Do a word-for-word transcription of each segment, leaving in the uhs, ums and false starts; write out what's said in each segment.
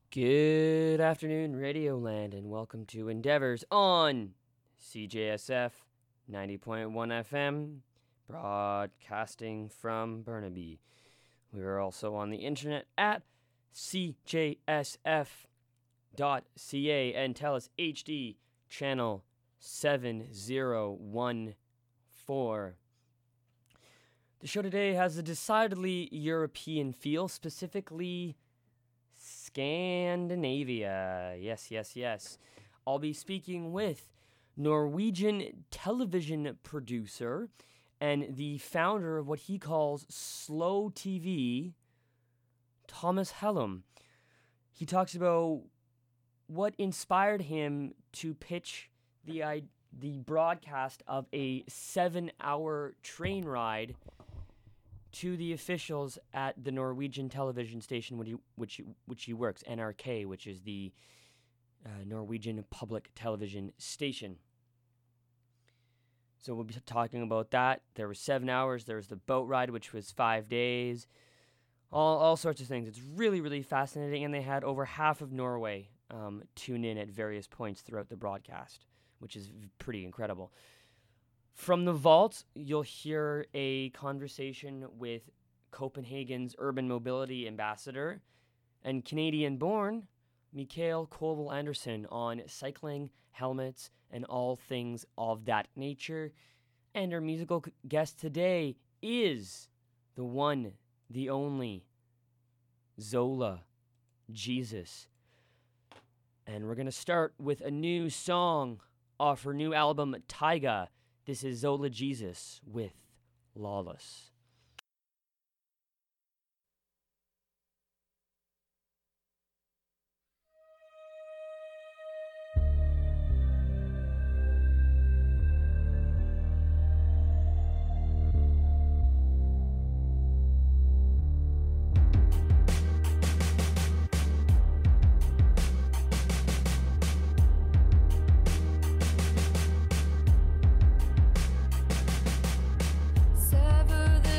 Good afternoon, Radioland, and welcome to Endeavors on C J S F ninety point one F M, broadcasting from Burnaby. We are also on the internet at c j s f dot c a and Telus H D channel seven zero one four. The show today has a decidedly European feel, specifically Scandinavia. Yes, yes, yes. I'll be speaking with Norwegian television producer and the founder of what he calls Slow T V, Thomas Hellum. He talks about what inspired him to pitch the uh, the broadcast of a seven-hour train ride to the officials at the Norwegian television station which he, which he, which he works, N R K, which is the uh, Norwegian public television station. So we'll be talking about that. There was seven hours. There was the boat ride, which was five days. All all sorts of things. It's really, really fascinating, and they had over half of Norway um, tune in at various points throughout the broadcast, which is pretty incredible. From the vault, you'll hear a conversation with Copenhagen's urban mobility ambassador and Canadian-born Mikael Koval Anderson on cycling, helmets, and all things of that nature. And our musical guest today is the one, the only, Zola Jesus. And we're going to start with a new song off her new album, Taiga. This is Zola Jesus with Lawless. Sever the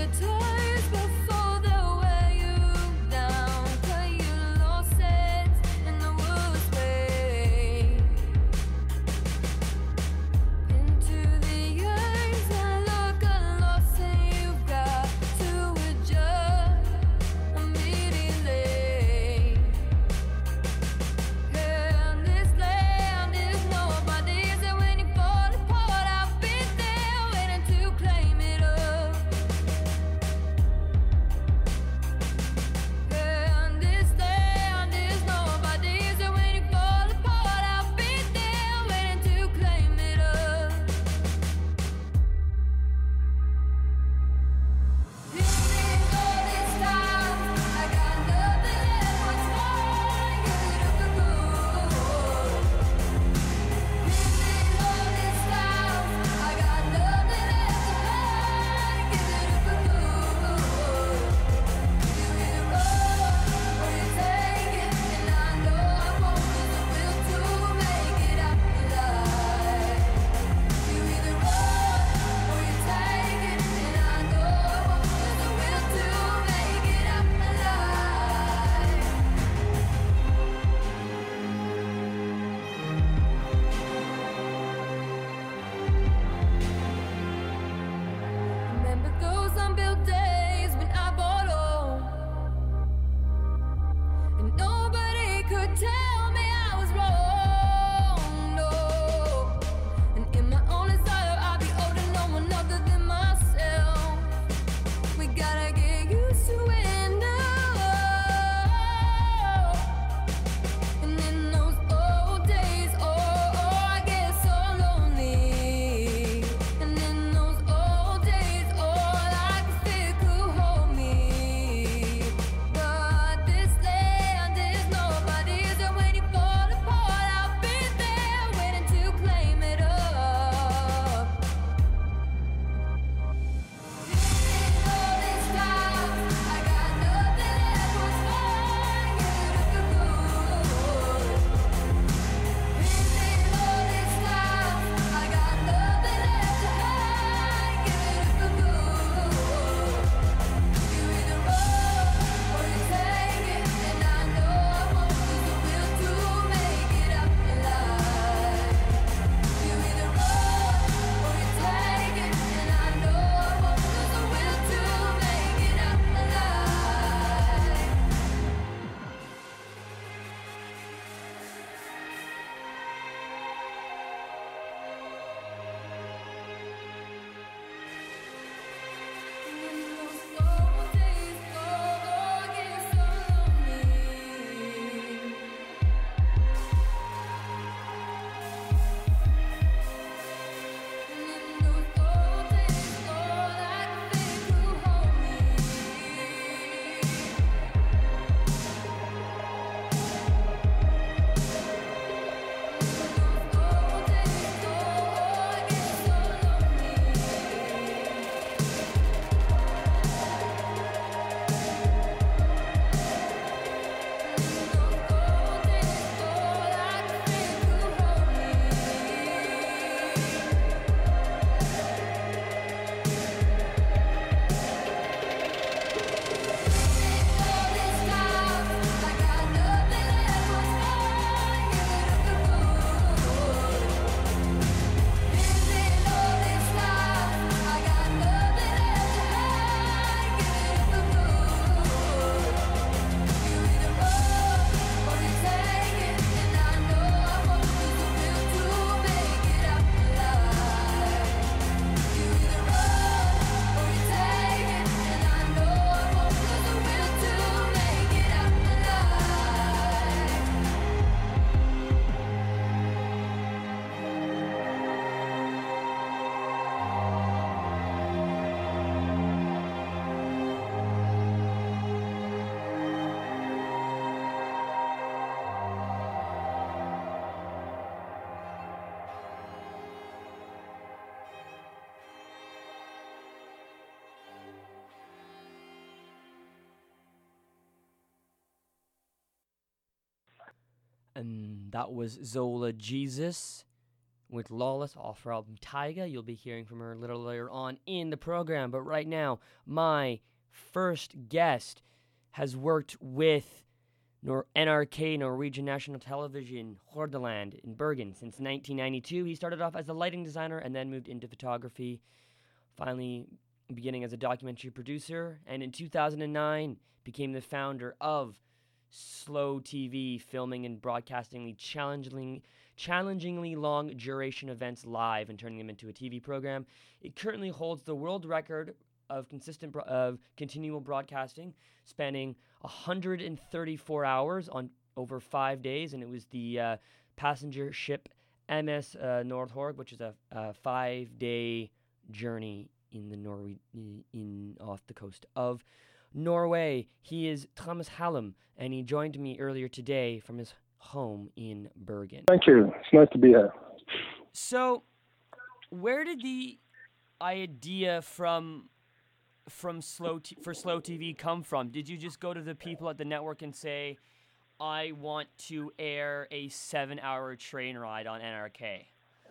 And that was Zola Jesus with Lawless off her album Taiga. You'll be hearing from her a little later on in the program. But right now, my first guest has worked with Nor- N R K, Norwegian National Television, Hordaland in Bergen since nineteen ninety-two. He started off as a lighting designer and then moved into photography, finally beginning as a documentary producer, and in two thousand nine became the founder of Slow T V, filming and broadcasting the challenging, challengingly long duration events live and turning them into a T V program. It currently holds the world record of consistent bro- of continual broadcasting, spanning one hundred thirty-four hours on over five days, and it was the uh, passenger ship M S uh, Nordhorg, which is a, a five-day journey in the Norway in off the coast of Norway. He is Thomas Hallam, and he joined me earlier today from his home in Bergen. Thank you. It's nice to be here. So, where did the idea from from slow t- for Slow T V come from? Did you just go to the people at the network and say, "I want to air a seven-hour train ride on N R K"?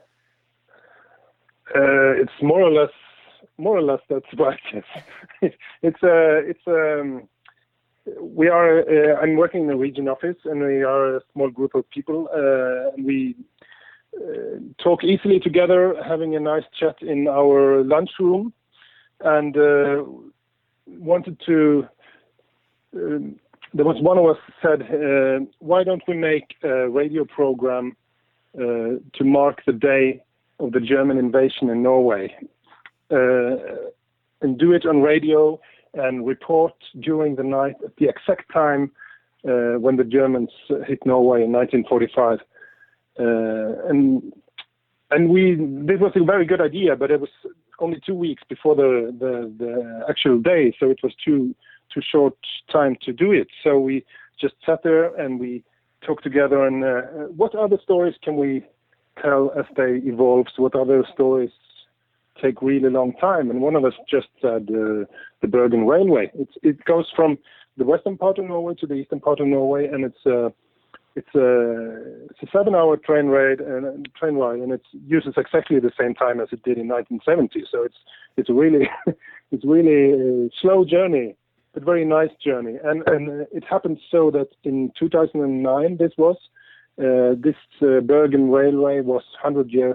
Uh, it's more or less, more or less that's right. Yes. it's a, it's um, we are. Uh, I'm working in the region office, and we are a small group of people. Uh, we uh, talk easily together, having a nice chat in our lunchroom, and uh, wanted to. Uh, there was one of us said, uh, "Why don't we make a radio program uh, to mark the day of the German invasion in Norway, uh, and do it on radio and report during the night at the exact time uh, when the Germans hit Norway in nineteen forty-five." Uh, and and we this was a very good idea, but it was only two weeks before the, the, the actual day, so it was too too short time to do it. So we just sat there and we talked together and uh, what other stories can we tell as they evolve? What other stories take really long time? And one of us just said uh, the Bergen Railway. It's, it goes from the western part of Norway to the eastern part of Norway, and it's uh, it's a it's a seven-hour train ride and train ride, and it uses exactly the same time as it did in nineteen seventy. So it's it's really it's really a slow journey, but very nice journey. And and it happened so that in two thousand nine, this was. Uh, this uh, Bergen Railway was one hundred years,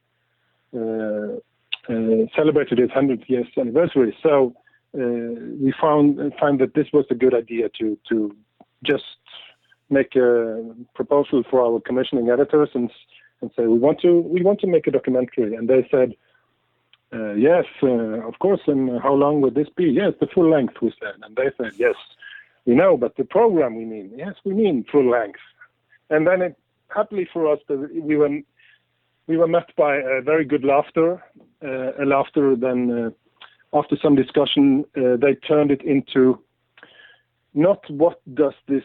uh, uh, celebrated its one hundred years anniversary. So uh, we found found that this was a good idea to to just make a proposal for our commissioning editors and and say we want to we want to make a documentary. And they said uh, yes, uh, of course. And how long would this be? Yes, the full length, we said. And they said yes, we know, but the program we mean. Yes, we mean full length. And then, it, happily for us, we were we were met by a very good laughter. Uh, a laughter. Then, uh, after some discussion, uh, they turned it into not what does this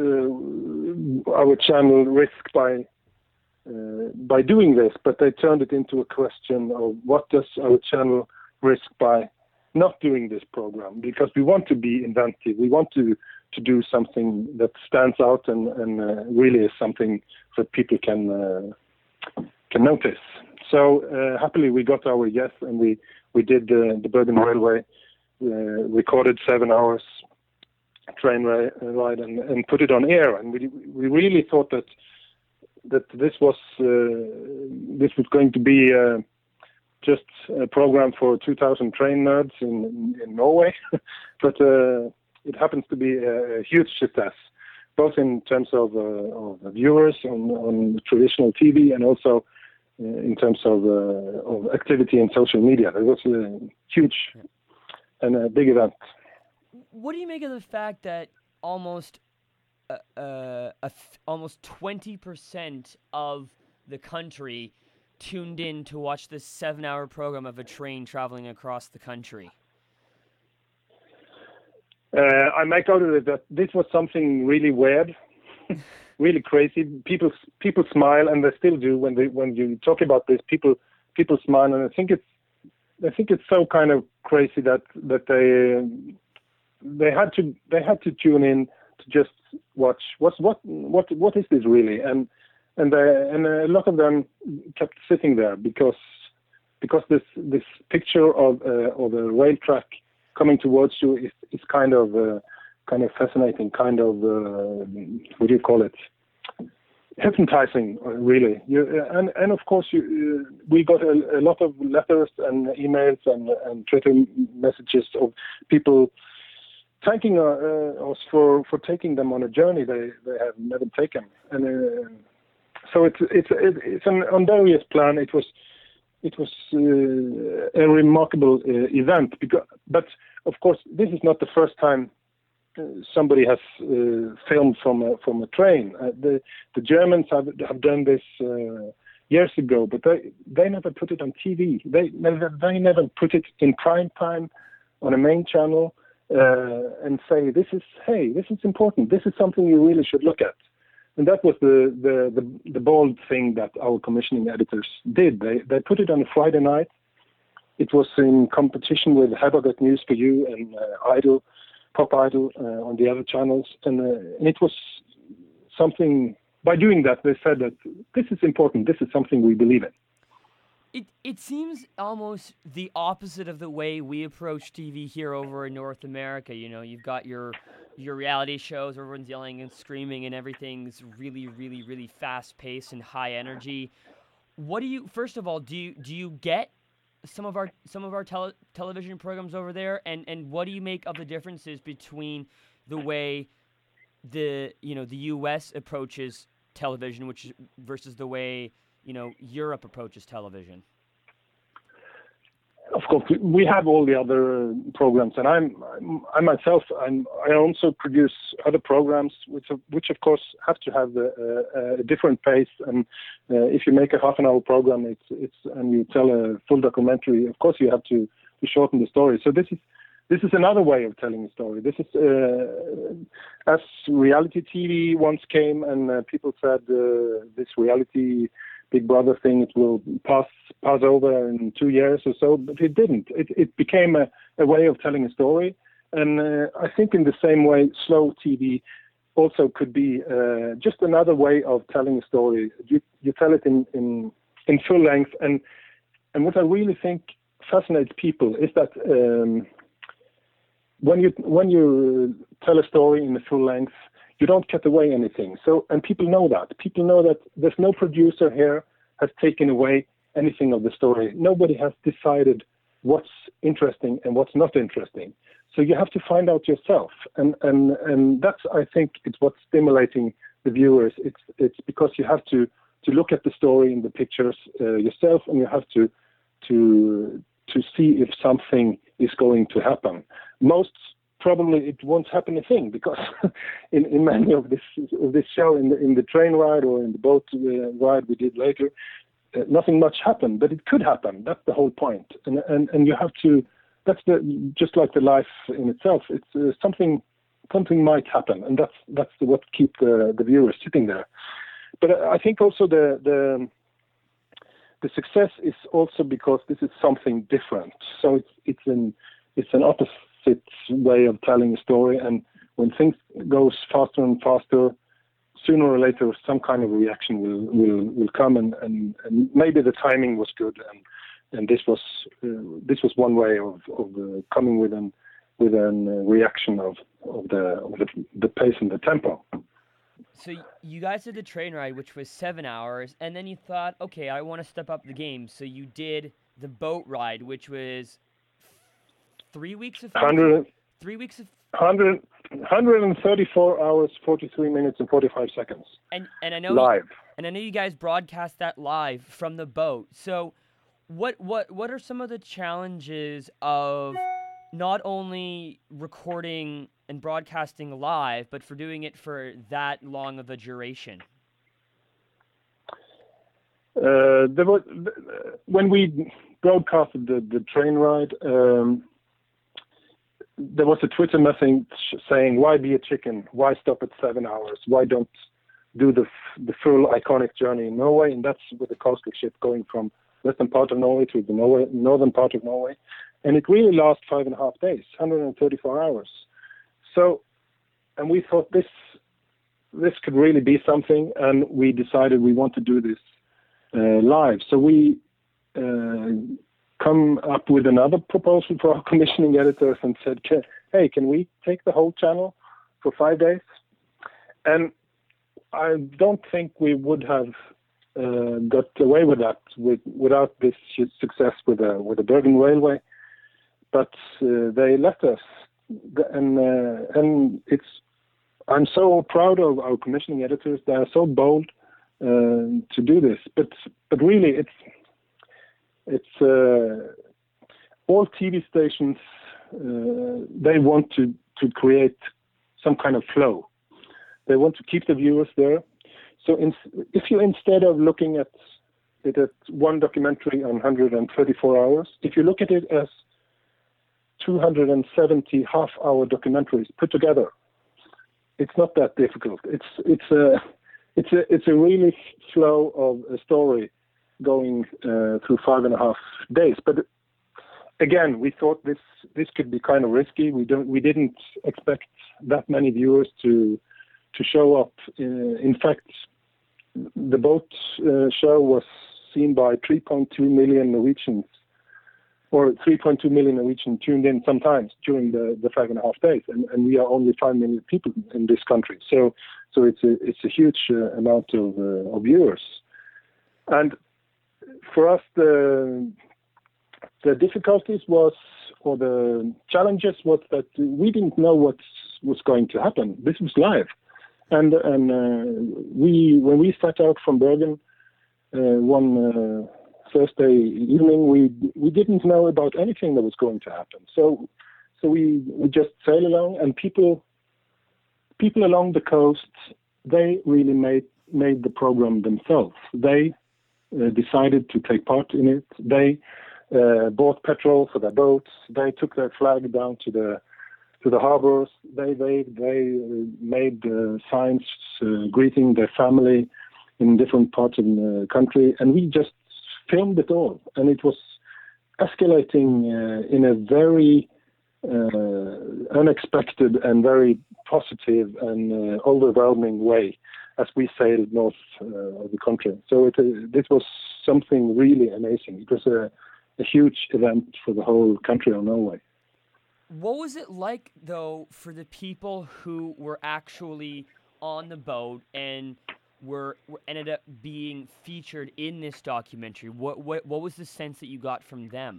uh, our channel risk by uh, by doing this, but they turned it into a question of what does our channel risk by not doing this program? Because we want to be inventive. We want to. to do something that stands out and, and uh, really is something that people can uh, can notice. So uh, happily we got our yes, and we we did uh, the Bergen Railway, uh, recorded seven hours train ride and, and put it on air. And we we really thought that that this was uh, this was going to be uh, just a program for two thousand train nerds in in Norway, but. Uh, It happens to be a huge success, both in terms of, uh, of viewers on, on traditional T V and also uh, in terms of, uh, of activity in social media. It was a huge and a big event. What do you make of the fact that almost uh, uh, a th- almost twenty percent of the country tuned in to watch this seven-hour program of a train traveling across the country? Uh, I make out of it that this was something really weird, really crazy. People people smile, and they still do when they when you talk about this. People people smile, and I think it's I think it's so kind of crazy that that they uh, they had to they had to tune in to just watch what's what what what is this really, and and uh, and a lot of them kept sitting there because because this this picture of uh, of a rail track coming towards you is is kind of uh, kind of fascinating, kind of uh, what do you call it? Hypnotizing, really. You, and and of course, you, uh, we got a, a lot of letters and emails and and Twitter messages of people thanking uh, uh, us for, for taking them on a journey they, they have never taken. And uh, so it's it's it's an on various plan. It was it was uh, a remarkable uh, event. Because, but of course, this is not the first time uh, somebody has uh, filmed from a, from a train. Uh, the the Germans have have done this uh, years ago, but they they never put it on T V. They never they never put it in prime time on a main channel uh, and say this is hey this is important. This is something you really should look at. And that was the, the, the, the bold thing that our commissioning editors did. They they put it on a Friday night. It was in competition with Habergot News for You and uh, Idol, Pop Idol uh, on the other channels. And, uh, and it was something, by doing that, they said that this is important. This is something we believe in. It it seems almost the opposite of the way we approach T V here over in North America. You know, you've got your your reality shows, everyone's yelling and screaming, and everything's really, really, really fast paced and high energy. What do you? First of all, do you do you get some of our some of our tele, television programs over there, and and what do you make of the differences between the way the you know the U S approaches television, which is, versus the way you know Europe approaches television? Of course, we have all the other programs, and I'm, I'm I myself, I'm, I also produce other programs, which, which of course have to have a, a different pace. And uh, if you make a half an hour program, it's, it's, and you tell a full documentary, of course you have to, to shorten the story. So this is, this is another way of telling a story. This is, uh, as reality T V once came, and uh, people said uh, this reality Big Brother thing, it will pass pass over in two years or so, but it didn't. It it became a, a way of telling a story, and uh, I think in the same way, slow T V also could be uh, just another way of telling a story. You you tell it in in, in full length, and and what I really think fascinates people is that um, when you when you tell a story in the full length, you don't cut away anything. So, and people know that. People know that there's no producer here has taken away anything of the story. Nobody has decided what's interesting and what's not interesting. So you have to find out yourself. And and and that's, I think, it's what's stimulating the viewers. It's it's because you have to to look at the story and the pictures uh, yourself, and you have to to to see if something is going to happen. Most probably it won't happen a thing, because in, in many of this of this show, in the in the train ride or in the boat uh, ride we did later, uh, nothing much happened, but it could happen. That's the whole point, and and and you have to. That's the just like the life in itself. It's uh, something something might happen, and that's that's what keep the the viewers sitting there. But I think also the the the success is also because this is something different. So it's it's an it's an opposite way of telling a story, and when things goes faster and faster, sooner or later some kind of reaction will will, will come, and, and, and maybe the timing was good, and and this was uh, this was one way of of uh, coming with an with an uh, reaction of of the of the, the pace and the tempo. So you guys did the train ride, which was seven hours, and then you thought, okay, I want to step up the game. So you did the boat ride, which was Three weeks of hundred, three weeks of one hundred, one hundred thirty-four hours, forty-three minutes, and forty-five seconds. And and I know live. You, and I know you guys broadcast that live from the boat. So, what what what are some of the challenges of not only recording and broadcasting live, but for doing it for that long of a duration? Uh, there was when we broadcasted the, the train ride. Um, There was a Twitter message saying, "Why be a chicken? Why stop at seven hours? Why don't do the the full iconic journey in Norway?" And that's with the coastal ship going from western part of Norway to the Norway, northern part of Norway, and it really lasts five and a half days, one hundred thirty-four hours. So and we thought this this could really be something, and we decided we want to do this uh, live. So we uh, come up with another proposal for our commissioning editors and said, hey, can we take the whole channel for five days? And I don't think we would have uh, got away with that with, without this success with the with the Bergen Railway. But uh, they let us, and uh, and it's. I'm so proud of our commissioning editors. They are so bold uh, to do this. But but really, it's it's uh, all T V stations. Uh, they want to to create some kind of flow. They want to keep the viewers there. So in, if you, instead of looking at it at one documentary on one hundred thirty-four hours, if you look at it as two hundred seventy half-hour documentaries put together, it's not that difficult. It's it's a it's a it's a really flow of a story going uh, through five and a half days. But again, we thought this this could be kind of risky. We don't we didn't expect that many viewers to to show up. Uh, in fact, the boat uh, show was seen by three point two million Norwegians, or three point two million Norwegians tuned in sometimes during the, the five and a half days, and, and we are only five million people in this country. So so it's a it's a huge uh, amount of, uh, of viewers, and for us the the difficulties was or the challenges was that we didn't know what was going to happen. This was live. And and uh, we when we set out from Bergen uh, one uh, Thursday evening, we we didn't know about anything that was going to happen. So so we, we just sailed along, and people people along the coast, they really made made the program themselves. They uh, decided to take part in it. They uh, bought petrol for their boats. They took their flag down to the to the harbors. They they they made uh, signs uh, greeting their family in different parts of the country, and we just filmed it all. And it was escalating uh, in a very uh, unexpected and very positive and uh, overwhelming way as we sailed north uh, of the country. So it, uh, this was something really amazing. It was a, a huge event for the whole country of Norway. What was it like, though, for the people who were actually on the boat and were, were ended up being featured in this documentary? What what what was the sense that you got from them?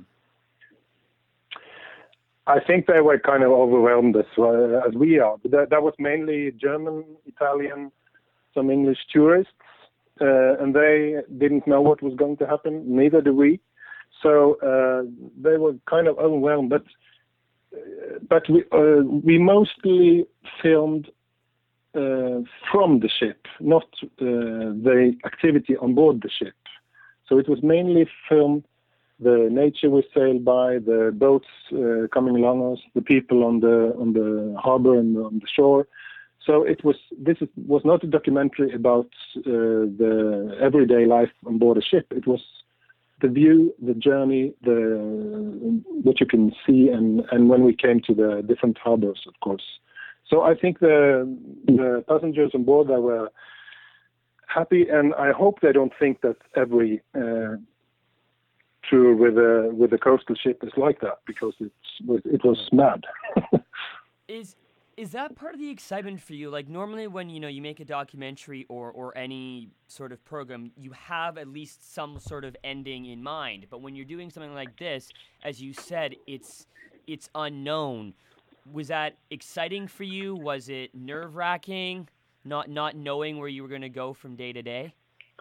I think they were kind of overwhelmed as well as we are. That, that was mainly German, Italian, some English tourists, uh, and they didn't know what was going to happen. Neither did we. So uh, they were kind of overwhelmed, but. But we uh, we mostly filmed uh, from the ship, not uh, the activity on board the ship. So it was mainly filmed the nature we sailed by, the boats uh, coming along us, the people on the on the harbor and on the shore. So it was this is, was not a documentary about uh, the everyday life on board a ship. It was the view, the journey, the what you can see, and, and when we came to the different harbors, of course. So I think the the passengers on board, they were happy, and I hope they don't think that every uh, tour with a with a coastal ship is like that, because it's it was mad. Is Is that part of the excitement for you? Like, normally when, you know, you make a documentary or, or any sort of program, you have at least some sort of ending in mind. But when you're doing something like this, as you said, it's it's unknown. Was that exciting for you? Was it nerve-wracking, not not knowing where you were going to go from day to day?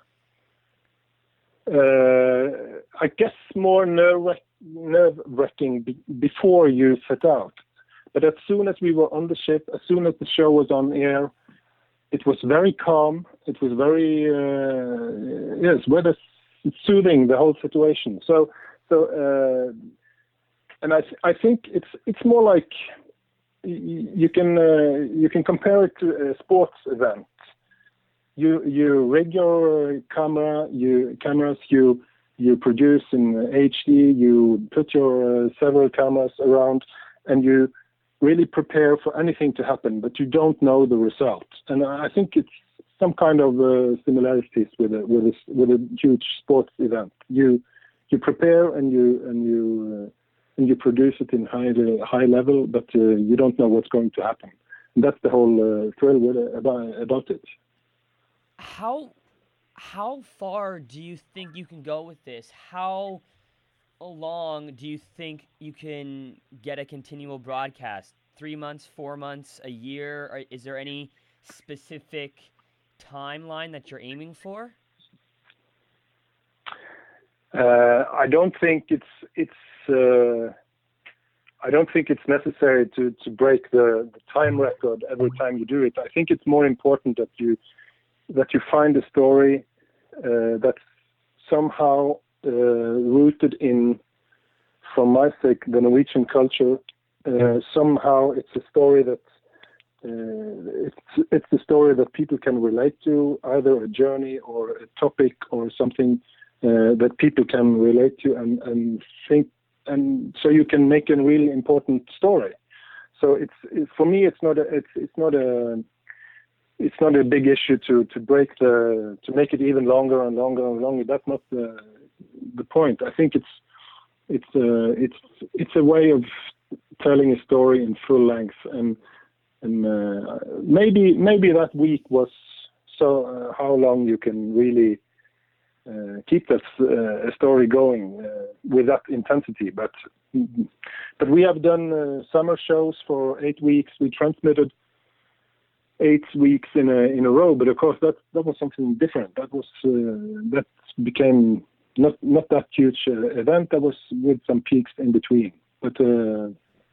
Uh, I guess more nerve nerve-wracking be- before you set out. But as soon as we were on the ship, as soon as the show was on air, it was very calm. It was very, uh, yes, rather soothing, the whole situation. So, so, uh, and I, th- I think it's it's more like y- you can uh, you can compare it to a sports event. You you rig your camera, you cameras, you you produce in H D, you put your uh, several cameras around, and you really prepare for anything to happen, but you don't know the result. And I think it's some kind of uh, similarities with a with a with a huge sports event. You you prepare and you and you uh, and you produce it in high high level, but uh, you don't know what's going to happen. And that's the whole uh, thrill with it, about about it. How how far do you think you can go with this? How long do you think you can get a continual broadcast? Three months, four months, a year? Or is there any specific timeline that you're aiming for? Uh, I don't think it's it's. Uh, I don't think it's necessary to, to break the, the time record every time you do it. I think it's more important that you that you find a story uh, that's somehow uh, rooted in, for my sake, the Norwegian culture. Uh, somehow it's a story that uh, it's it's a story that people can relate to, either a journey or a topic or something uh, that people can relate to and, and think. And so you can make a really important story. So it's, it's for me, it's not a, it's it's not a it's not a big issue to, to break the to make it even longer and longer and longer. That's not the the point. I think it's it's uh, it's it's a way of telling a story in full length, and and uh, maybe maybe that week was so uh, how long you can really. Uh, keep that uh, story going uh, with that intensity. But but we have done uh, summer shows for eight weeks. We transmitted eight weeks in a in a row. But of course, that that was something different. That was uh, that became not not that huge uh, event. That was with some peaks in between. But uh,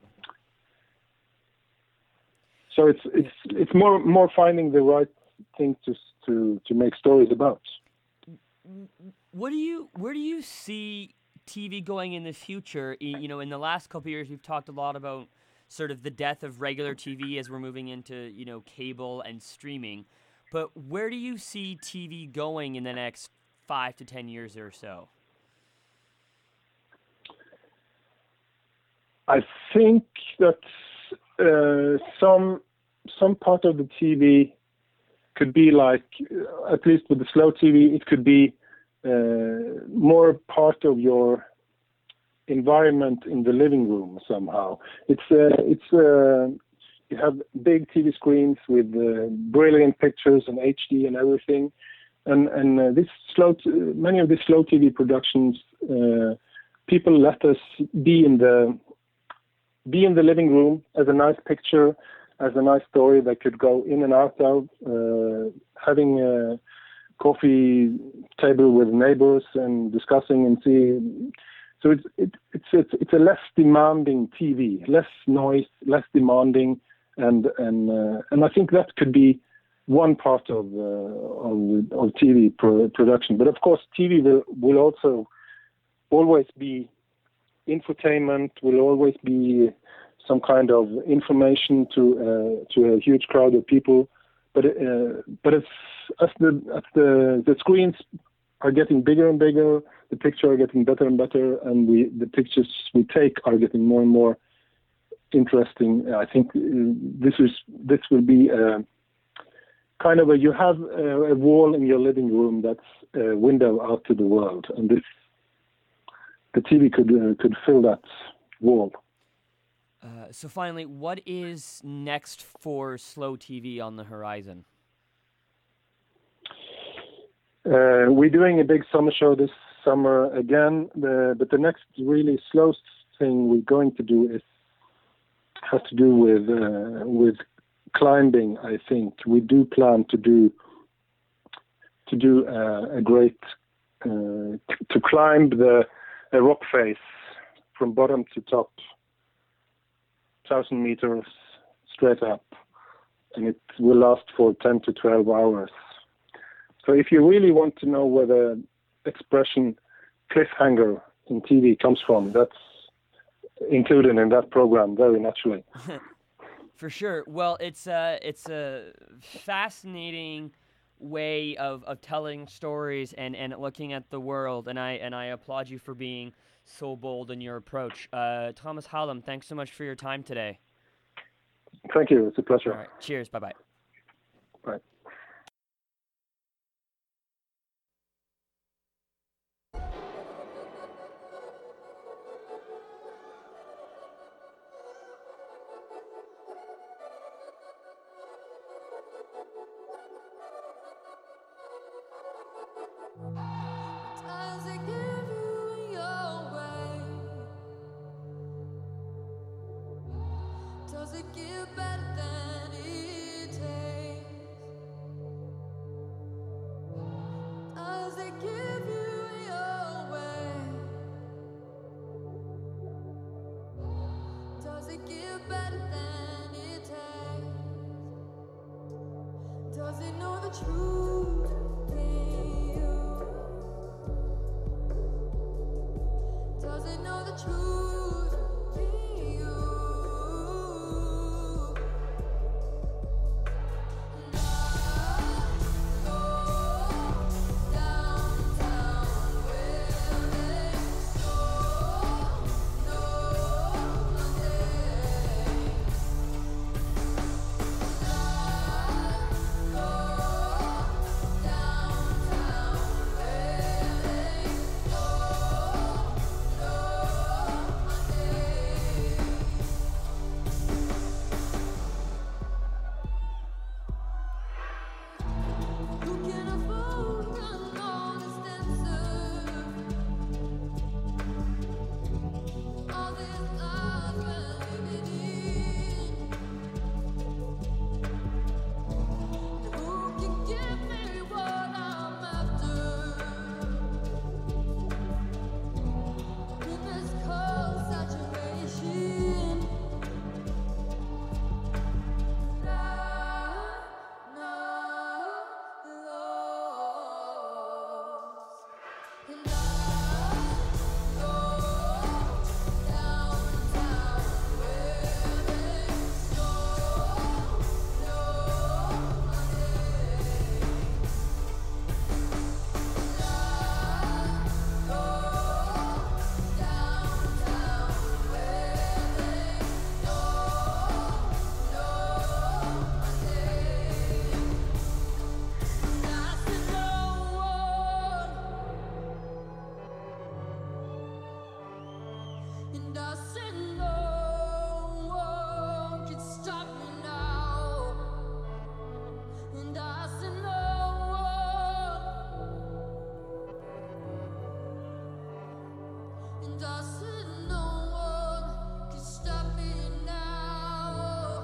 so it's it's it's more more finding the right thing to to to make stories about. What do you, where do you see T V going in the future? You know, in the last couple of years, we've talked a lot about sort of the death of regular T V as we're moving into, you know, cable and streaming. But where do you see T V going in the next five to ten years or so? I think that uh, some some part of the T V could be like, at least with the slow T V, it could be uh, more part of your environment in the living room somehow. It's uh, it's uh, you have big T V screens with uh, brilliant pictures and H D and everything, and and uh, this slow t- many of these slow T V productions, uh, people let us be in the be in the living room as a nice picture, as a nice story that could go in and out of, uh, having a coffee table with neighbors and discussing and see. So it's it, it's it's it's a less demanding T V, less noise, less demanding, and and uh, and I think that could be one part of uh, of, of T V pro- production. But of course, T V will will also always be infotainment, will always be some kind of information to uh, to a huge crowd of people, but uh, but it's as the as the the screens are getting bigger and bigger, the pictures are getting better and better, and we the pictures we take are getting more and more interesting. I think uh, this is this will be a kind of a you have a, a wall in your living room that's a window out to the world, and this the T V could uh, could fill that wall. Uh, so finally, what is next for Slow T V on the horizon? Uh, we're doing a big summer show this summer again, the, but the next really slow thing we're going to do is has to do with uh, with climbing. I think we do plan to do to do uh, a great uh, to climb the a rock face from bottom to top. Thousand meters straight up, and it will last for ten to twelve hours. So if you really want to know where the expression cliffhanger in T V comes from, that's included in that program very naturally. For sure. Well, it's a, it's a fascinating way of, of telling stories and, and looking at the world, and I and I applaud you for being so bold in your approach. Uh, Thomas Hallam, thanks so much for your time today. Thank you. It's a pleasure. All right. Cheers. Bye-bye. Bye. Does it give you your way? Does it give better than it takes? Does it give you your way? Does it give better than it takes? Does it know the truth in you? Does it know the truth in you? And I go downtown where they don't know my name. And I go downtown where they don't know my name. Who can afford an honest answer? All these lies we're living in. Who can give me what I'm after? In this cold saturation, and I know lost. And I go downtown where they don't know my name. And I go downtown where they don't know my name. And I said no one, and I said no one can stop me now. And I said no one, and I said no one can stop me now.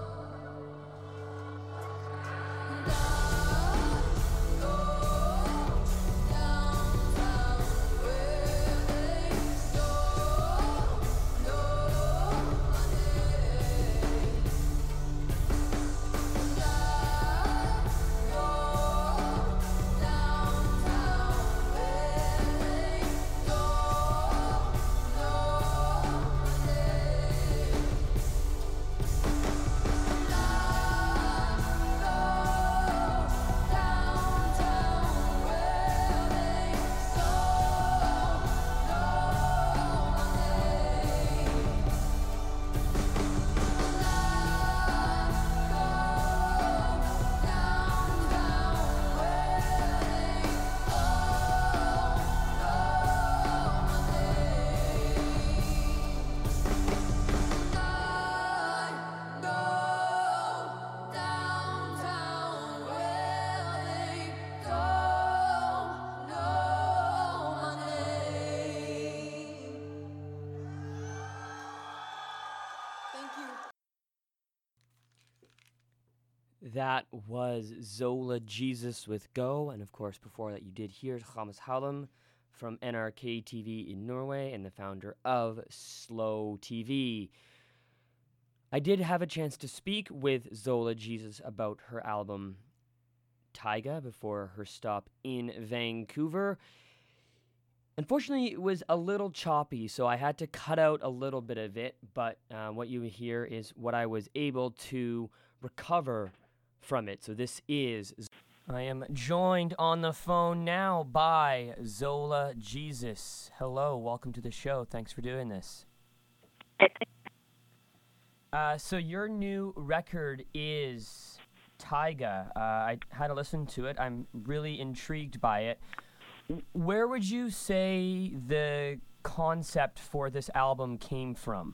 And I go downtown where they don't know my name. And I go downtown where they don't know my name. And I go downtown where they don't know my name. And I go downtown where they don't know my name. Thank you. That was Zola Jesus with Go, and of course before that you did hear Thomas Hallam from N R K T V in Norway and the founder of Slow T V. I did have a chance to speak with Zola Jesus about her album Taiga before her stop in Vancouver. Unfortunately, it was a little choppy, so I had to cut out a little bit of it, but uh, what you hear is what I was able to recover from it. So this is... I am joined on the phone now by Zola Jesus. Hello, welcome to the show. Thanks for doing this. Uh, so your new record is Taiga. Uh, I had to listen to it. I'm really intrigued by it. Where would you say the concept for this album came from?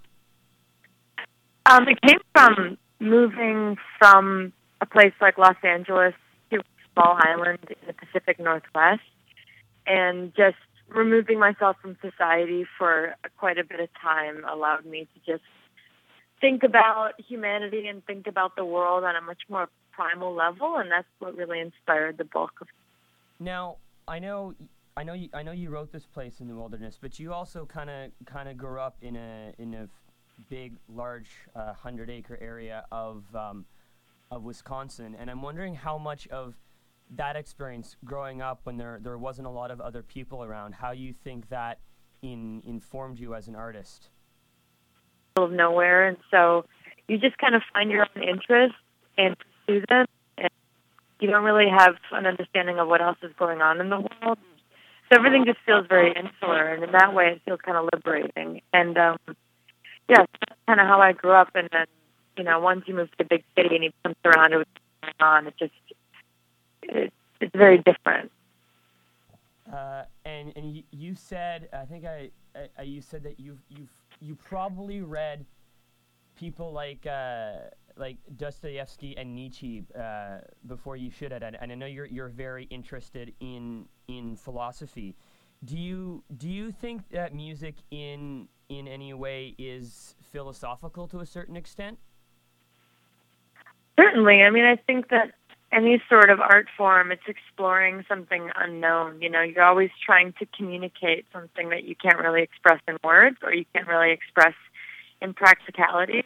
Um, it came from moving from a place like Los Angeles to a small island in the Pacific Northwest, and just removing myself from society for quite a bit of time allowed me to just think about humanity and think about the world on a much more primal level, and that's what really inspired the bulk of it. Now, I know, I know, you, I know you wrote this place in the wilderness, but you also kind of, kind of grew up in a in a big, large, uh, hundred-acre area of um, of Wisconsin, and I'm wondering how much of that experience growing up when there there wasn't a lot of other people around, how you think that in informed you as an artist. Of nowhere, and so you just kind of find your own interests and pursue them, and you don't really have an understanding of what else is going on in the world. So everything just feels very insular, and in that way, it feels kind of liberating. And um, yeah, that's kind of how I grew up. And then, you know, once you move to a big city and you come surrounded with what's going on, it just it, it's very different. Uh, and and you, you said, I think I, I you said that you've you've you probably read people like uh, like Dostoevsky and Nietzsche uh, before you should have, and, and I know you're you're very interested in in philosophy. Do you do you think that music in in any way is philosophical to a certain extent? Certainly. I mean, I think that any sort of art form, it's exploring something unknown. You know, you're always trying to communicate something that you can't really express in words, or you can't really express in practicalities.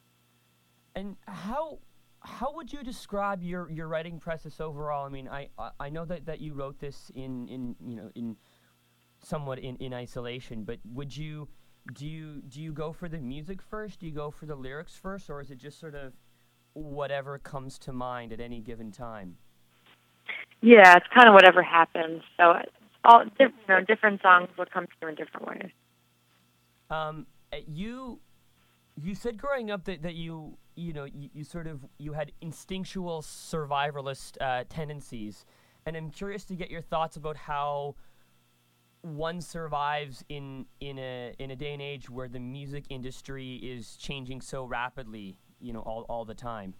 And how how would you describe your, your writing process overall? I mean, I, I, I know that, that you wrote this in, in you know in somewhat in, in isolation, but would you do you do you go for the music first? Do you go for the lyrics first, or is it just sort of whatever comes to mind at any given time? Yeah, it's kind of whatever happens. So it's all you know, different songs will come through in different ways. Um, you you said growing up that, that you you know you, you sort of you had instinctual survivalist uh, tendencies, and I'm curious to get your thoughts about how one survives in in a in a day and age where the music industry is changing so rapidly, you know, all, all the time.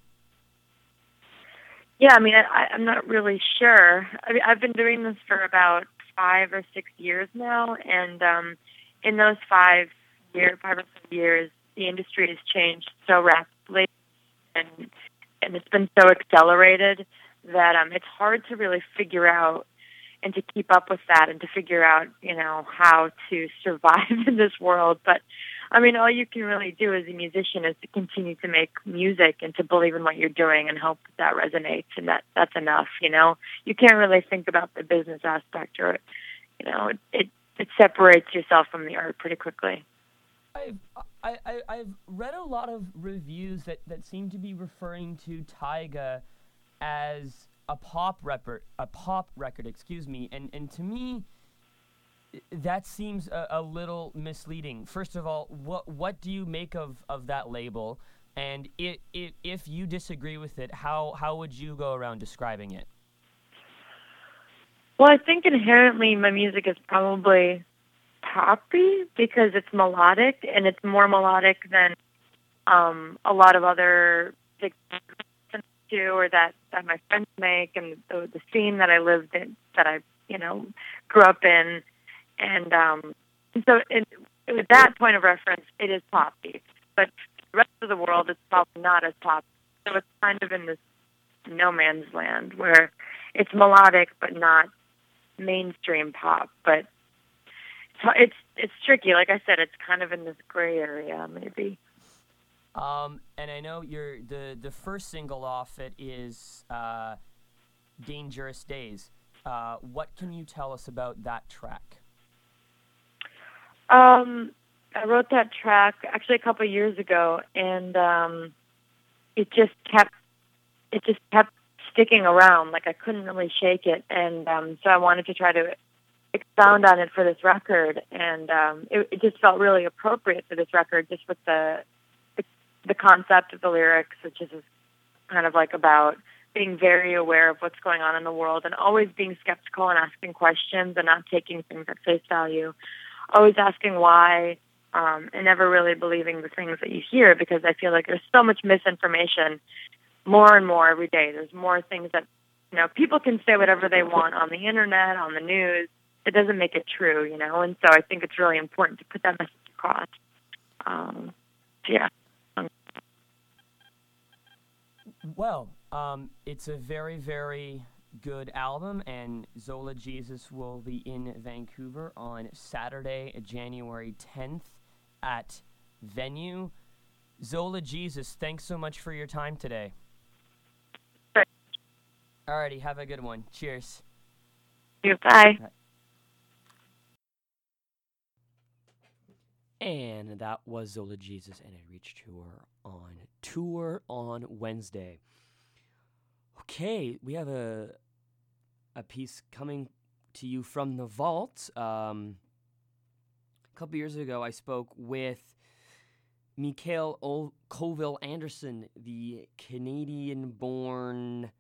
Yeah, I mean, I, I'm not really sure. I mean, I've been doing this for about five or six years now, and um, in those five year, five or six years, the industry has changed so rapidly, and and it's been so accelerated that um, it's hard to really figure out and to keep up with that and to figure out, you know, how to survive in this world. But I mean, all you can really do as a musician is to continue to make music and to believe in what you're doing and hope that, that resonates, and that that's enough, you know. You can't really think about the business aspect, or, you know, it it, it separates yourself from the art pretty quickly. I've, I, I, I've read a lot of reviews that, that seem to be referring to Taiga as a pop record, a pop record, excuse me, and, and to me, that seems a, a little misleading. First of all, what what do you make of, of that label? And it, it, if you disagree with it, how, how would you go around describing it? Well, I think inherently my music is probably poppy because it's melodic, and it's more melodic than um, a lot of other big do or that, that my friends make, and the, the scene that I lived in, that I, you know, grew up in. And um, so it, with that point of reference, it is poppy. But the rest of the world is probably not as poppy. So it's kind of in this no man's land where it's melodic but not mainstream pop. But it's it's tricky. Like I said, it's kind of in this gray area, maybe. Um, and I know you're, the, the first single off it is uh, Dangerous Days. Uh, what can you tell us about that track? Um, I wrote that track actually a couple of years ago, and um, it just kept it just kept sticking around. Like I couldn't really shake it, and um, so I wanted to try to expound on it for this record, and um, it, it just felt really appropriate for this record, just with the the concept of the lyrics, which is kind of like about being very aware of what's going on in the world and always being skeptical and asking questions and not taking things at face value, always asking why, um, and never really believing the things that you hear, because I feel like there's so much misinformation more and more every day. There's more things that, you know, people can say whatever they want on the internet, on the news. It doesn't make it true, you know, and so I think it's really important to put that message across. Um, yeah. Well, um, it's a very, very good album, and Zola Jesus will be in Vancouver on Saturday, January tenth at Venue. Zola Jesus, thanks so much for your time today. Sure. Alrighty, have a good one. Cheers. Bye. And that was Zola Jesus and a Reach tour on tour on Wednesday. Okay, we have a a piece coming to you from the vault. Um, a couple years ago, I spoke with Mikael o- Colville Anderson, the Canadian-born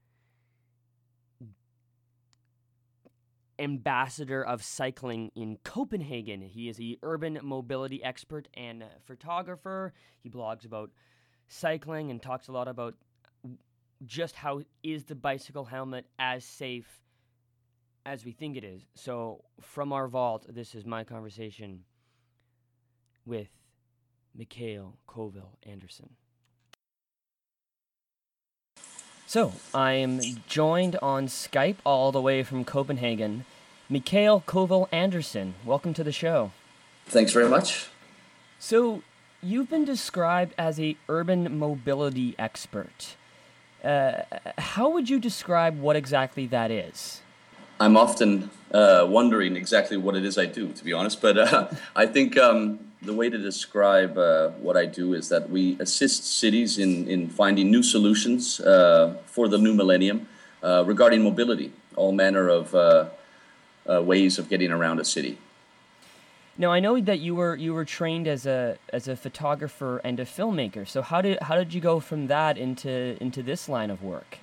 ambassador of cycling in Copenhagen. He is an urban mobility expert and photographer. He blogs about cycling and talks a lot about just how is the bicycle helmet as safe as we think it is. So from our vault, this is my conversation with Mikael Colville Anderson. So, I am joined on Skype all the way from Copenhagen. Mikael Colville Anderson, welcome to the show. Thanks very much. So, you've been described as a urban mobility expert. Uh, how would you describe what exactly that is? I'm often uh, wondering exactly what it is I do, to be honest. But uh, I think um, the way to describe uh, what I do is that we assist cities in, in finding new solutions uh, for the new millennium uh, regarding mobility, all manner of uh, uh, ways of getting around a city. Now, I know that you were you were trained as a as a photographer and a filmmaker. So how did how did you go from that into into this line of work?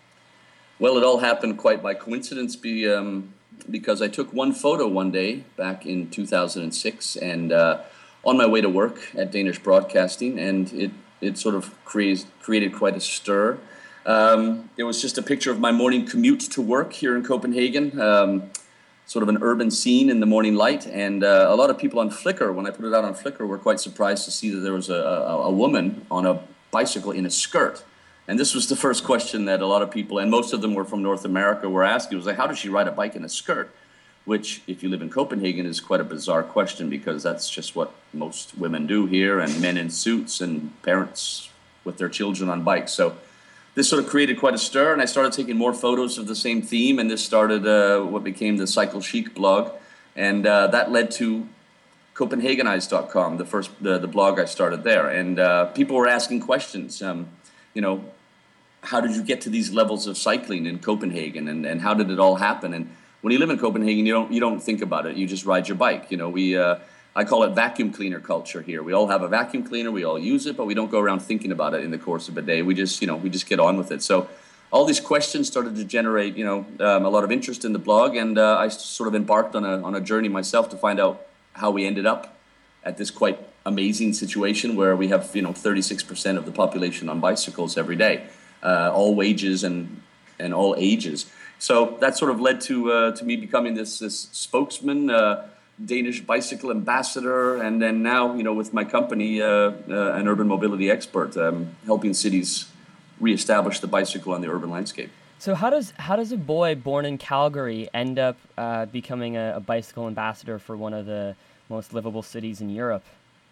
Well, it all happened quite by coincidence be, um, because I took one photo one day back in two thousand six and uh, on my way to work at Danish Broadcasting, and it, it sort of created, created quite a stir. Um, it was just a picture of my morning commute to work here in Copenhagen, um, sort of an urban scene in the morning light, and uh, a lot of people on Flickr, when I put it out on Flickr, were quite surprised to see that there was a, a, a woman on a bicycle in a skirt. And this was the first question that a lot of people, and most of them were from North America, were asking. It was like, how does she ride a bike in a skirt? Which, if you live in Copenhagen, is quite a bizarre question, because that's just what most women do here, and men in suits and parents with their children on bikes. So this sort of created quite a stir, and I started taking more photos of the same theme, and this started uh, what became the Cycle Chic blog. And uh, that led to Copenhagenize dot com, the first the, the blog I started there. And uh, people were asking questions, um, you know, how did you get to these levels of cycling in Copenhagen, and, and how did it all happen? And when you live in Copenhagen, you don't you don't think about it. You just ride your bike. You know, we uh, I call it vacuum cleaner culture here. We all have a vacuum cleaner, we all use it, but we don't go around thinking about it in the course of a day. We just, you know, we just get on with it. So all these questions started to generate, you know, um, a lot of interest in the blog, and uh, I sort of embarked on a on a journey myself to find out how we ended up at this quite amazing situation where we have, you know, thirty-six percent of the population on bicycles every day. Uh, all wages and and all ages. So that sort of led to uh, to me becoming this this spokesman, uh, Danish bicycle ambassador, and then now, you know, with my company, uh, uh, an urban mobility expert, um, helping cities reestablish the bicycle on the urban landscape. So how does how does a boy born in Calgary end up uh, becoming a, a bicycle ambassador for one of the most livable cities in Europe?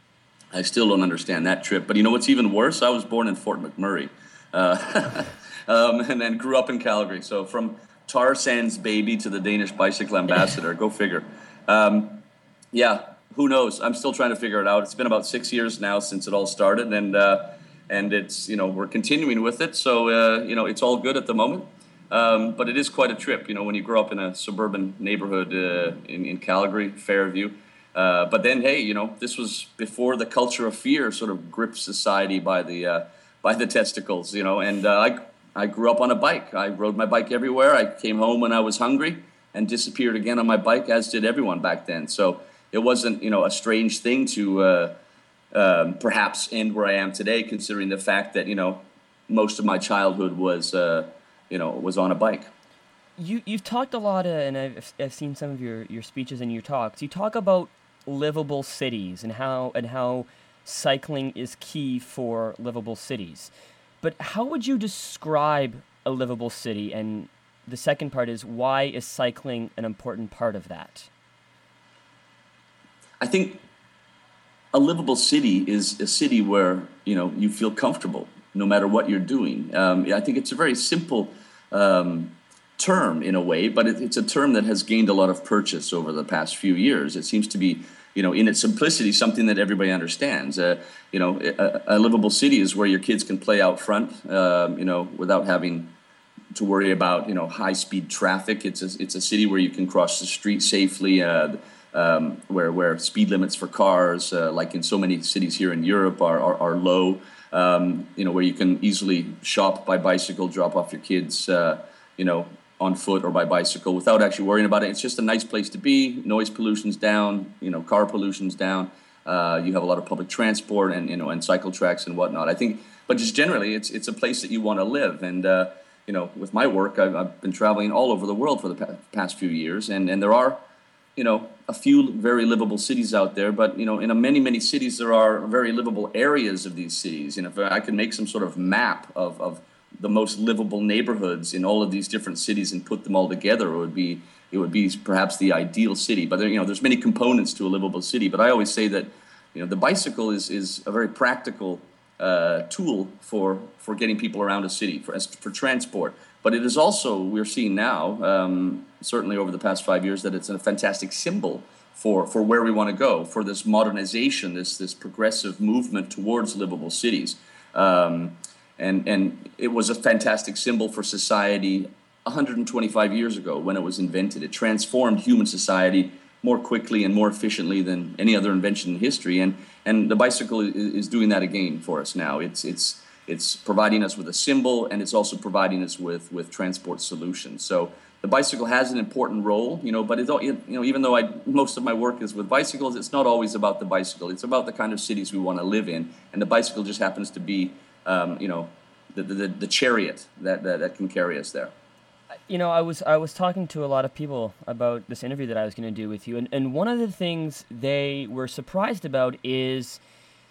I still don't understand that trip. But you know what's even worse? I was born in Fort McMurray. Uh, um, and then grew up in Calgary. So from Tarzan's baby to the Danish bicycle ambassador, go figure. Um, yeah, who knows? I'm still trying to figure it out. It's been about six years now since it all started, and uh, and it's, you know, we're continuing with it. So uh, you know, it's all good at the moment. Um, but it is quite a trip, you know, when you grow up in a suburban neighborhood uh, in, in Calgary, Fairview, Uh, but then, hey, you know, this was before the culture of fear sort of gripped society by the uh, by the testicles, you know. And uh, I I grew up on a bike. I rode my bike everywhere. I came home when I was hungry and disappeared again on my bike, as did everyone back then. So it wasn't, you know, a strange thing to uh, um, perhaps end where I am today, considering the fact that, you know, most of my childhood was, uh, you know, was on a bike. You you've talked a lot, uh, and I've I've seen some of your, your speeches and your talks. You talk about livable cities and how and how cycling is key for livable cities. But how would you describe a livable city? And the second part is, why is cycling an important part of that? I think a livable city is a city where, you know, you feel comfortable no matter what you're doing. Um, I think it's a very simple um, term in a way, but it, it's a term that has gained a lot of purchase over the past few years. It seems to be, you know, in its simplicity, something that everybody understands. Uh, you know, a, a livable city is where your kids can play out front, um, you know, without having to worry about, you know, high-speed traffic. It's a, it's a city where you can cross the street safely, uh, um, where where speed limits for cars, uh, like in so many cities here in Europe, are are, are low. Um, you know, where you can easily shop by bicycle, drop off your kids, uh, you know, on foot or by bicycle without actually worrying about it. It's just a nice place to be. Noise pollution's down, you know, car pollution's down. Uh, you have a lot of public transport and, you know, and cycle tracks and whatnot. I think, but just generally, it's it's a place that you want to live. And, uh, you know, with my work, I've, I've been traveling all over the world for the pa- past few years. And, and there are, you know, a few very livable cities out there. But, you know, in a many, many cities, there are very livable areas of these cities. You know, if I could make some sort of map of, of the most livable neighborhoods in all of these different cities and put them all together, it would be it would be perhaps the ideal city. But there, you know, there's many components to a livable city. But I always say that, you know, the bicycle is is a very practical uh, tool for for getting people around a city for as for transport. But it is also, we're seeing now, um, certainly over the past five years, that it's a fantastic symbol for for where we want to go, for this modernization, this this progressive movement towards livable cities. Um, And and it was a fantastic symbol for society one hundred twenty-five years ago when it was invented. It transformed human society more quickly and more efficiently than any other invention in history. And and the bicycle is, is doing that again for us now. It's it's it's providing us with a symbol, and it's also providing us with with transport solutions. So the bicycle has an important role, you know. But it, you know, even though I most of my work is with bicycles, it's not always about the bicycle. It's about the kind of cities we want to live in, and the bicycle just happens to be, Um, you know, the, the the chariot that, that that can carry us there. You know, I was I was talking to a lot of people about this interview that I was going to do with you, and, and one of the things they were surprised about is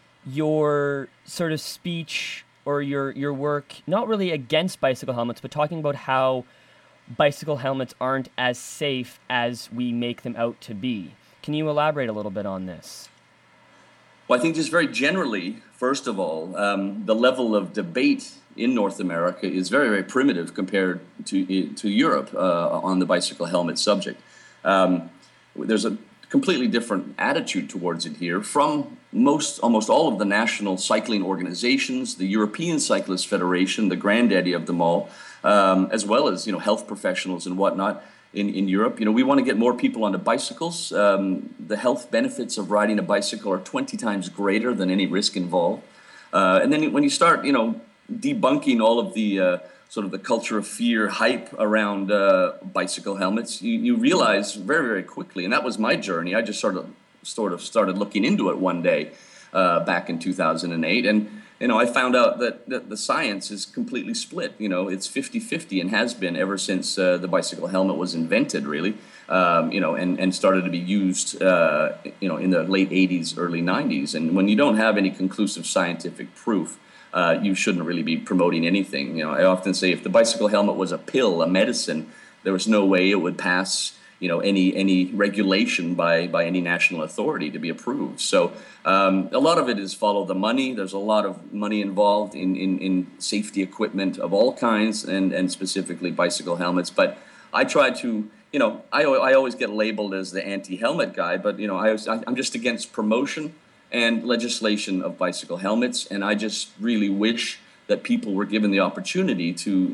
your sort of speech or your your work, not really against bicycle helmets, but talking about how bicycle helmets aren't as safe as we make them out to be. Can you elaborate a little bit on this? Well, I think just very generally, first of all, um, the level of debate in North America is very, very primitive compared to to Europe uh, on the bicycle helmet subject. Um, there's a completely different attitude towards it here from most, almost all of the national cycling organizations, the European Cyclist Federation, the granddaddy of them all, um, as well as, you know, health professionals and whatnot. In, in Europe, you know, we want to get more people onto bicycles. Um, the health benefits of riding a bicycle are twenty times greater than any risk involved. Uh, and then when you start, you know, debunking all of the uh, sort of the culture of fear hype around uh, bicycle helmets, you, you realize very, very quickly, and that was my journey. I just sort of sort of started looking into it one day uh, back in two thousand eight, and you know, I found out that, that the science is completely split. You know, it's fifty-fifty and has been ever since uh, the bicycle helmet was invented, really, um, you know, and, and started to be used, uh, you know, in the late eighties, early nineties. And when you don't have any conclusive scientific proof, uh, you shouldn't really be promoting anything. You know, I often say if the bicycle helmet was a pill, a medicine, there was no way it would pass, you know, any any regulation by by any national authority to be approved. So um, a lot of it is follow the money. There's a lot of money involved in, in, in safety equipment of all kinds, and, and specifically bicycle helmets. But I try to, you know, I, I always get labeled as the anti-helmet guy, but, you know, I was, I'm just against promotion and legislation of bicycle helmets, and I just really wish that people were given the opportunity to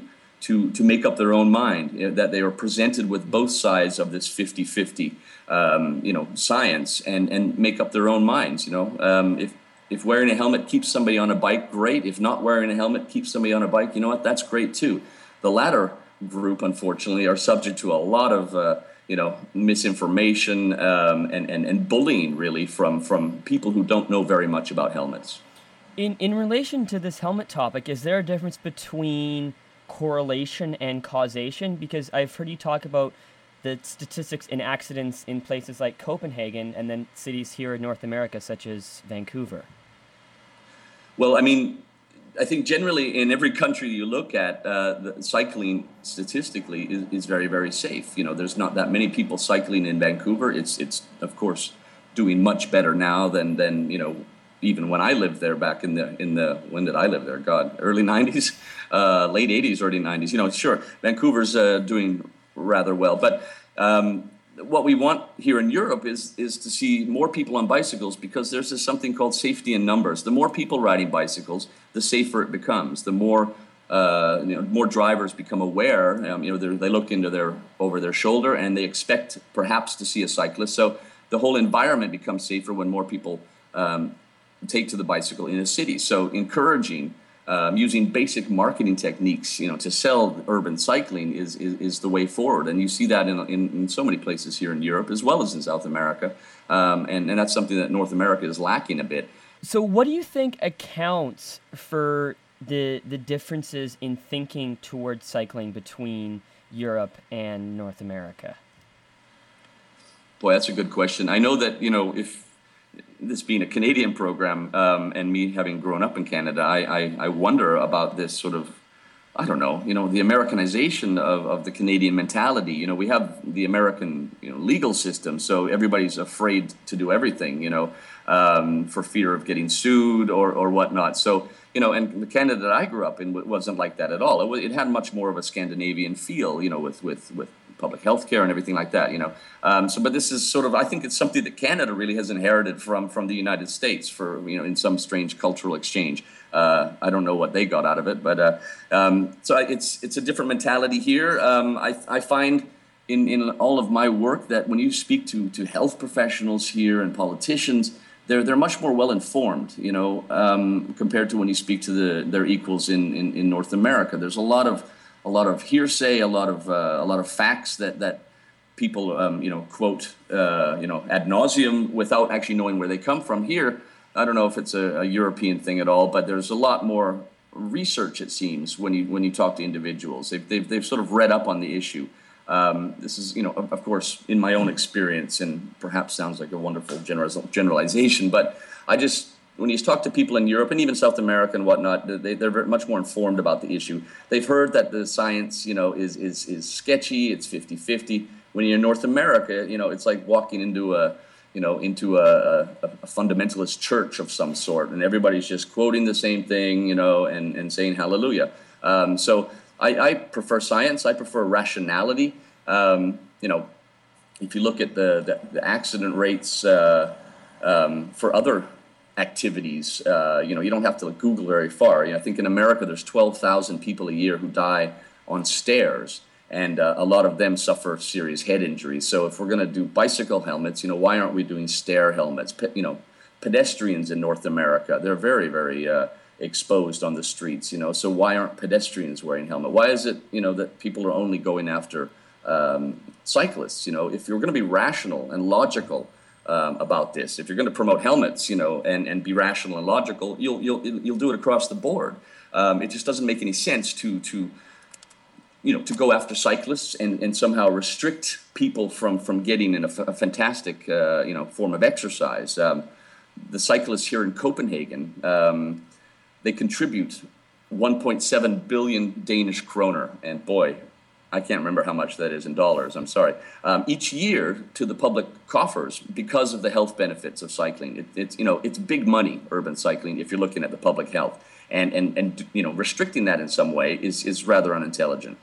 to to make up their own mind, you know, that they are presented with both sides of this fifty-fifty, um, you know, science, and and make up their own minds. You know, um, if if wearing a helmet keeps somebody on a bike, great. If not wearing a helmet keeps somebody on a bike, you know what? That's great too. The latter group, unfortunately, are subject to a lot of uh, you know misinformation um, and, and and bullying, really, from from people who don't know very much about helmets. In in relation to this helmet topic, is there a difference between correlation and causation? Because I've heard you talk about the statistics in accidents in places like Copenhagen and then cities here in North America, such as Vancouver. Well, I mean, I think generally in every country you look at, uh, the cycling statistically is, is very, very safe. You know, there's not that many people cycling in Vancouver. It's, it's of course, doing much better now than, than you know, even when I lived there back in the, in the when did I live there? God, early nineties, uh, late eighties, early nineties. You know, sure, Vancouver's uh, doing rather well. But um, what we want here in Europe is is to see more people on bicycles, because there's this something called safety in numbers. The more people riding bicycles, the safer it becomes. The more uh, you know, more drivers become aware. Um, you know, they look into their over their shoulder and they expect perhaps to see a cyclist. So the whole environment becomes safer when more people um, take to the bicycle in a city. So encouraging, um, using basic marketing techniques, you know, to sell urban cycling is, is, is the way forward. And you see that in, in, in so many places here in Europe, as well as in South America. Um, and, and that's something that North America is lacking a bit. So what do you think accounts for the the differences in thinking towards cycling between Europe and North America? Boy, that's a good question. I know that, you know, if this being a Canadian program, um, and me having grown up in Canada, I, I, I wonder about this sort of, I don't know, you know, the Americanization of, of the Canadian mentality. You know, we have the American, you know, legal system, so everybody's afraid to do everything, you know, um, for fear of getting sued or, or whatnot. So, you know, and the Canada that I grew up in wasn't like that at all. It, was, it had much more of a Scandinavian feel, you know, with, with, with public health care and everything like that, you know. Um, so, but this is sort of, I think it's something that Canada really has inherited from from the United States for, you know, in some strange cultural exchange. Uh, I don't know what they got out of it, but uh, um, so it's it's a different mentality here. Um, I, I find in, in all of my work that when you speak to, to health professionals here and politicians, they're they're much more well informed, you know, um, compared to when you speak to the their equals in, in, in North America. There's a lot of a lot of hearsay, a lot of uh, a lot of facts that that people um, you know quote uh, you know ad nauseum without actually knowing where they come from. Here, I don't know if it's a, a European thing at all, but there's a lot more research, it seems, when you when you talk to individuals. They've they've, they've sort of read up on the issue. Um, this is, you know, of, of course, in my own experience, and perhaps sounds like a wonderful general, generalization, but I just, when you talk to people in Europe and even South America and whatnot, they, they're very much more informed about the issue. They've heard that the science, you know, is is is sketchy, it's fifty-fifty. When you're in North America, you know, it's like walking into a, you know, into a, a, a fundamentalist church of some sort, and everybody's just quoting the same thing, you know, and, and saying hallelujah. Um, so I, I prefer science. I prefer rationality. Um, you know, if you look at the, the, the accident rates uh, um, for other activities, uh, you know, you don't have to Google very far. You know, I think in America there's twelve thousand people a year who die on stairs, and uh, a lot of them suffer serious head injuries. So if we're going to do bicycle helmets, you know, why aren't we doing stair helmets? Pe- you know, pedestrians in North America, they're very, very uh, exposed on the streets, you know, so why aren't pedestrians wearing helmet? Why is it, you know, that people are only going after um, cyclists? You know, if you're going to be rational and logical um, about this, if you're going to promote helmets, you know, and, and be rational and logical, you'll you'll you'll do it across the board. Um, it just doesn't make any sense to to you know to go after cyclists and, and somehow restrict people from from getting in a, f- a fantastic uh, you know form of exercise. Um, the cyclists here in Copenhagen, Um, they contribute one point seven billion Danish kroner, and boy, I can't remember how much that is in dollars, I'm sorry, um, each year to the public coffers because of the health benefits of cycling. It, it's, you know, it's big money, urban cycling, if you're looking at the public health. And, and, and you know, restricting that in some way is, is rather unintelligent.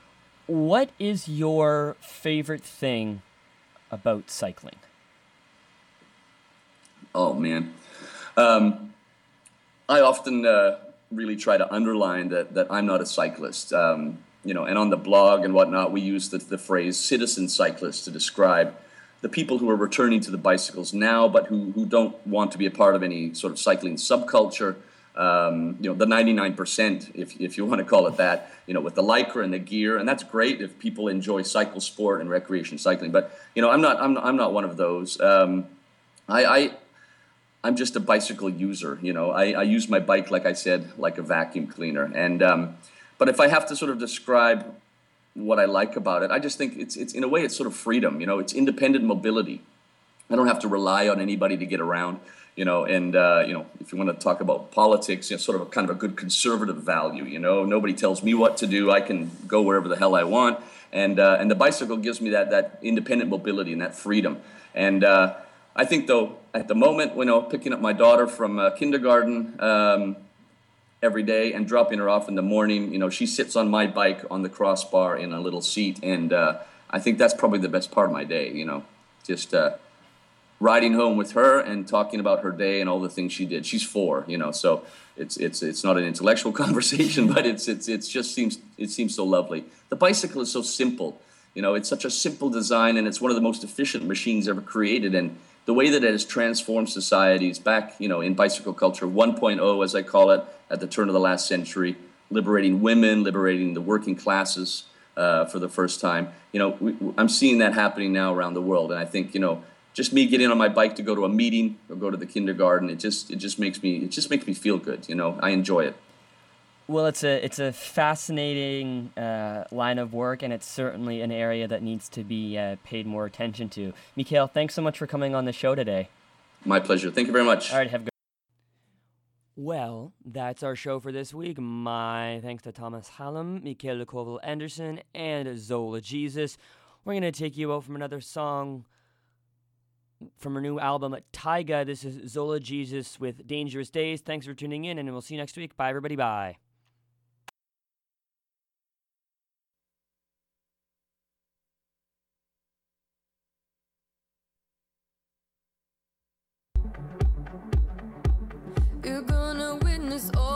What is your favorite thing about cycling? Oh, man. Um, I often uh, really try to underline that that I'm not a cyclist. Um, you know, and on the blog and whatnot, we use the, the phrase citizen cyclists to describe the people who are returning to the bicycles now, but who, who don't want to be a part of any sort of cycling subculture. Um, you know, the ninety-nine percent, if if you want to call it that, you know, with the Lycra and the gear, and that's great if people enjoy cycle sport and recreation cycling. But you know, I'm not I'm I'm not one of those. Um, I, I I'm just a bicycle user. You know, I, I use my bike, like I said, like a vacuum cleaner. And um, but if I have to sort of describe what I like about it, I just think it's it's in a way it's sort of freedom. You know, it's independent mobility. I don't have to rely on anybody to get around. You know, and, uh, you know, if you want to talk about politics, you know, sort of a kind of a good conservative value, you know, nobody tells me what to do. I can go wherever the hell I want. And uh, and the bicycle gives me that that independent mobility and that freedom. And uh, I think, though, at the moment, you know, picking up my daughter from uh, kindergarten um, every day and dropping her off in the morning, you know, she sits on my bike on the crossbar in a little seat. And uh, I think that's probably the best part of my day, you know, just uh, riding home with her and talking about her day and all the things she did. She's four, you know, so it's it's it's not an intellectual conversation, but it's it's it's just seems it seems so lovely. The bicycle is so simple, you know, it's such a simple design, and it's one of the most efficient machines ever created. And the way that it has transformed societies back, you know, in bicycle culture one point oh, as I call it, at the turn of the last century, liberating women, liberating the working classes uh, for the first time. You know, we, I'm seeing that happening now around the world, and I think, you know, just me getting on my bike to go to a meeting or go to the kindergarten, it just it just makes me it just makes me feel good. You know, I enjoy it. Well, it's a it's a fascinating uh, line of work, and it's certainly an area that needs to be uh, paid more attention to. Mikael, thanks so much for coming on the show today. My pleasure. Thank you very much. All right, have a good. Well, that's our show for this week. My thanks to Thomas Hallam, Mikael Koval Anderson, and Zola Jesus. We're gonna take you out from another song from her new album, Taiga. This is Zola Jesus with Dangerous Days. Thanks for tuning in, and we'll see you next week. Bye, everybody. Bye. You're gonna witness all